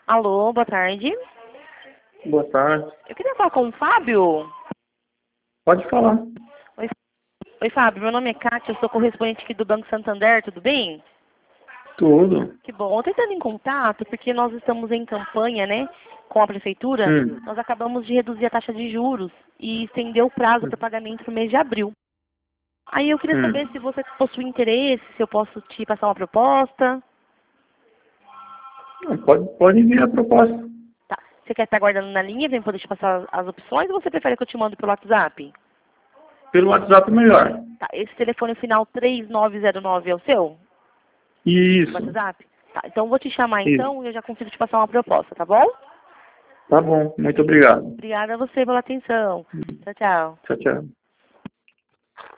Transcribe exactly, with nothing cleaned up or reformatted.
Alô, boa tarde. Boa tarde. Eu queria falar com o Fábio. Pode falar. Oi, Oi Fábio, meu nome é Kátia, eu sou correspondente aqui do Banco Santander, tudo bem? Tudo. Que bom. Eu tô entrando em contato porque nós estamos em campanha, né, com a prefeitura. Hum. Nós acabamos de reduzir a taxa de juros e estender o prazo para pagamento no mês de abril. Aí eu queria Hum. saber se você possui interesse, se eu posso te passar uma proposta. Não, Pode, pode enviar a proposta. Tá. Você quer estar aguardando na linha, vem poder te passar as opções, ou você prefere que eu te mando pelo WhatsApp? Pelo WhatsApp melhor. Tá. Esse telefone final três nove zero nove é o seu? Isso. WhatsApp? Tá. Então eu vou te chamar Isso. então e eu já consigo te passar uma proposta, tá bom? Tá bom. Muito obrigado. Obrigada a você pela atenção. Tchau, tchau. Tchau, tchau.